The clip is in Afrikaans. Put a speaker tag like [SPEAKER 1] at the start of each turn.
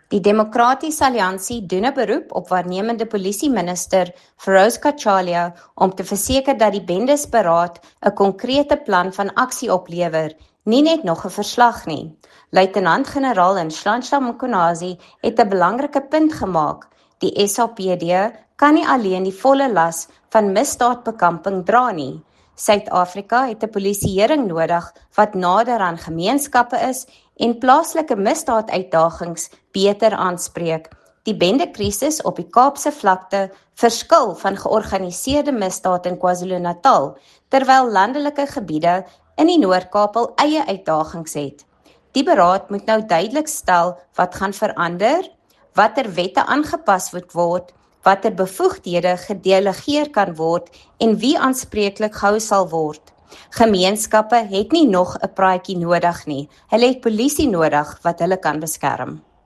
[SPEAKER 1] Die Demokratiese Alliansie doen 'n beroep op waarnemende polisieminister Feroz Kachalia om te verseker dat die bendesberaad 'n konkrete plan van aksie oplewer, nie net nog 'n verslag nie. Luitenant-generaal Nhlanhla Mkhwanazi het 'n belangrike punt gemaak. Die SAPD kan nie alleen die volle las van misdaadbekamping dra nie. Suid-Afrika het 'n polisieering nodig wat nader aan gemeenskappe is en plaaslike misdaaduitdagings beter aanspreek. Die bendekrisis op die Kaapse vlakte verskil van georganiseerde misdaad in KwaZulu-Natal, terwyl landelike gebiede in die Noord-Kaap al eie uitdagings het. Die beraad moet nou duidelik stel wat gaan verander, watter wette aangepas moet word, watter bevoegdhede gedelegeer kan word en wie aanspreeklik gehou sal word. Gemeenskappe het nie nog 'n praatjie nodig nie. Hulle het polisie nodig wat hulle kan beskerm.